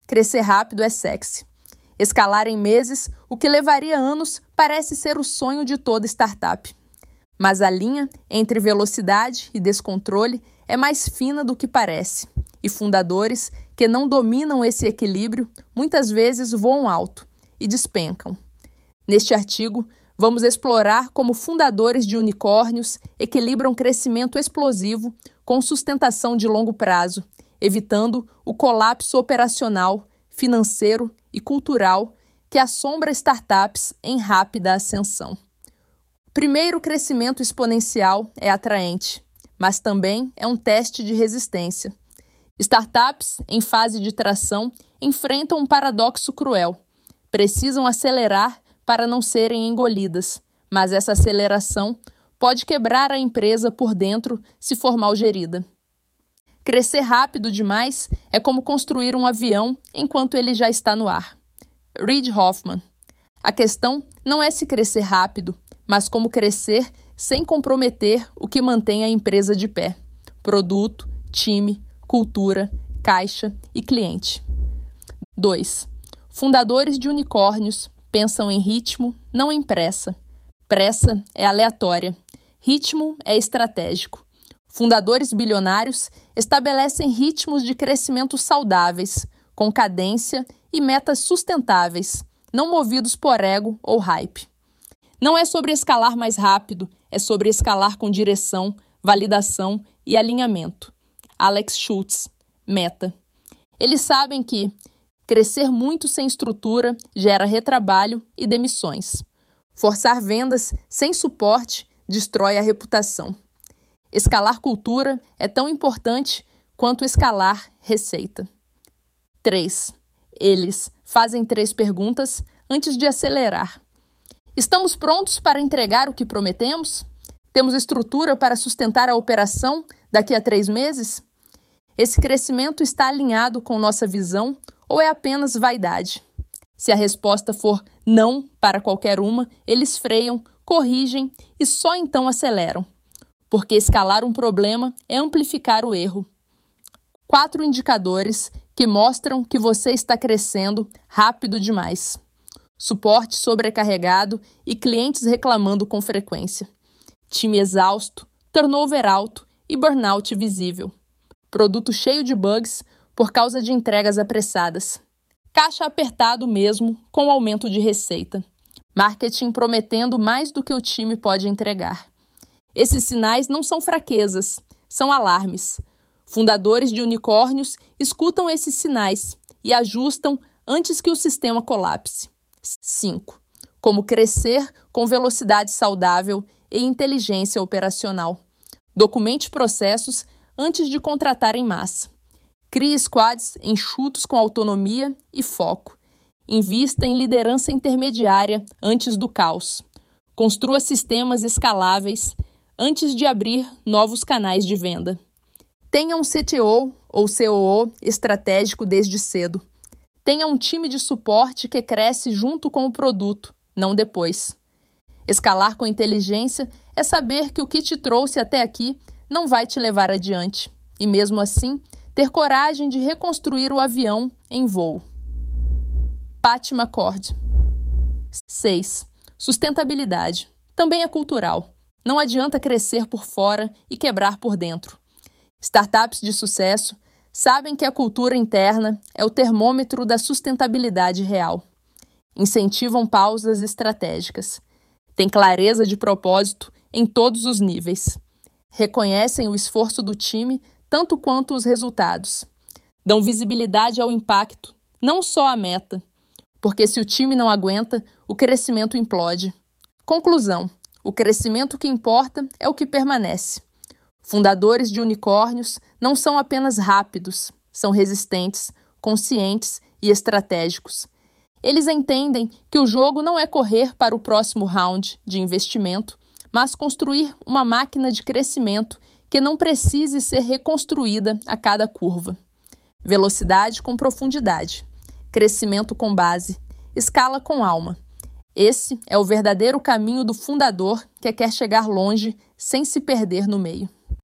crescer rápido é sexy. Escalar em meses, o que levaria anos, parece ser o sonho de toda startup. Mas a linha entre velocidade e descontrole é mais fina do que parece, e fundadores que não dominam esse equilíbrio muitas vezes voam alto e despencam. Neste artigo, vamos explorar como fundadores de unicórnios equilibram crescimento explosivo com sustentação de longo prazo, evitando o colapso operacional, financeiro e cultural que assombra startups em rápida ascensão. Primeiro, o crescimento exponencial é atraente, mas também é um teste de resistência. Startups em fase de tração enfrentam um paradoxo cruel. Precisam acelerar para não serem engolidas, mas essa aceleração pode quebrar a empresa por dentro se for mal gerida. Crescer rápido demais é como construir um avião enquanto ele já está no ar. Reid Hoffman. A questão não é se crescer rápido, mas como crescer sem comprometer o que mantém a empresa de pé: produto, time, cultura, caixa e cliente. 2. Fundadores de unicórnios pensam em ritmo, não em pressa. Pressa é aleatória. Ritmo é estratégico. Fundadores bilionários estabelecem ritmos de crescimento saudáveis, com cadência e metas sustentáveis, não movidos por ego ou hype. Não é sobre escalar mais rápido, é sobre escalar com direção, validação e alinhamento. Alex Schultz, Meta. Eles sabem que crescer muito sem estrutura gera retrabalho e demissões. Forçar vendas sem suporte destrói a reputação. Escalar cultura é tão importante quanto escalar receita. 3. Eles fazem 3 perguntas antes de acelerar. Estamos prontos para entregar o que prometemos? Temos estrutura para sustentar a operação daqui a 3 meses? Esse crescimento está alinhado com nossa visão ou é apenas vaidade? Se a resposta for não para qualquer uma, eles freiam, corrigem e só então aceleram. Porque escalar um problema é amplificar o erro. 4 indicadores que mostram que você está crescendo rápido demais. Suporte sobrecarregado e clientes reclamando com frequência. Time exausto, turnover alto e burnout visível. Produto cheio de bugs por causa de entregas apressadas. Caixa apertado mesmo com o aumento de receita. Marketing prometendo mais do que o time pode entregar. Esses sinais não são fraquezas, são alarmes. Fundadores de unicórnios escutam esses sinais e ajustam antes que o sistema colapse. 5. Como crescer com velocidade saudável e inteligência operacional. Documente processos antes de contratar em massa. Crie squads enxutos com autonomia e foco. Invista em liderança intermediária antes do caos. Construa sistemas escaláveis antes de abrir novos canais de venda. Tenha um CTO ou COO estratégico desde cedo. Tenha um time de suporte que cresce junto com o produto, não depois. Escalar com inteligência é saber que o que te trouxe até aqui não vai te levar adiante. E mesmo assim, ter coragem de reconstruir o avião em voo. Patty McCord. 6. Sustentabilidade. Também é cultural. Não adianta crescer por fora e quebrar por dentro. Startups de sucesso sabem que a cultura interna é o termômetro da sustentabilidade real. Incentivam pausas estratégicas. Têm clareza de propósito em todos os níveis. Reconhecem o esforço do time tanto quanto os resultados. Dão visibilidade ao impacto, não só à meta. Porque se o time não aguenta, o crescimento implode. Conclusão: o crescimento que importa é o que permanece. Fundadores de unicórnios não são apenas rápidos, são resistentes, conscientes e estratégicos. Eles entendem que o jogo não é correr para o próximo round de investimento, mas construir uma máquina de crescimento que não precise ser reconstruída a cada curva. Velocidade com profundidade, crescimento com base, escala com alma. Esse é o verdadeiro caminho do fundador que quer chegar longe sem se perder no meio.